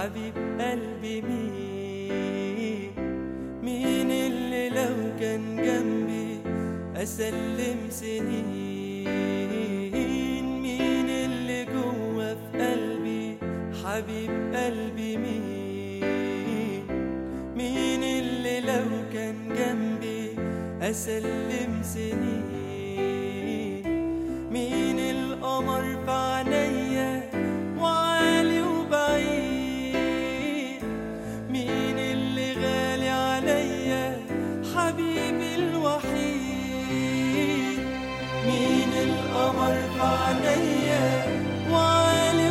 حبيب قلبي مين اللي لو كان جنبي أسلم سنين؟ مين اللي جوا في قلبي حبيب قلبي مين اللي لو كان جنبي أسلم سنين؟ مين القمر في عينيا وعالي وبعيد؟ مين اللي غالي عليا حبيبي الوحيد؟ مين القمر في عينيا وعالي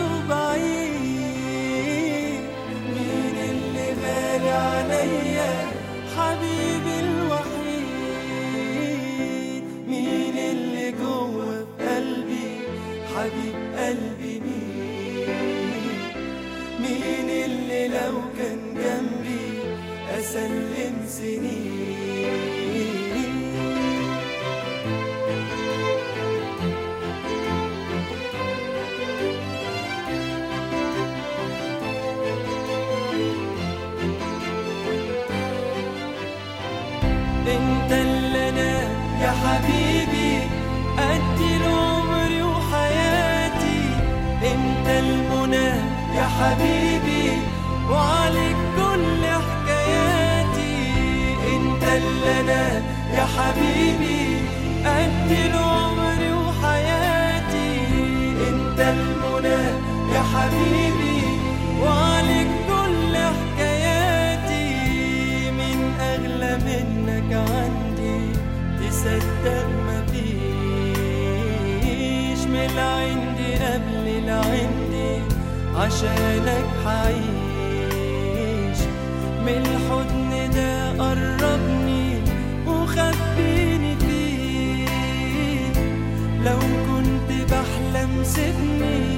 وبعيد؟ مين اللي غالي عليا حبيبي الوحيد؟ مين اللي جوه في قلبي حبيب قلبي مين اللي لو كان جنبي أسلم سنين؟ انت اللي انا يا حبيبي ادي لعمري وحياتي، انت المنى يا حبيبي وعليك كل حكاياتي، انت اللي انا يا حبيبي ادي لعمري وحياتي، انت المنى يا حبيبي وعليك كل حكاياتي. من اغلى منك عندي تصدق مفيش، من العندي قبل العندي عشانك حعيش، من الحضن ده قربني وخبيني فيه، لو كنت بحلم سيبني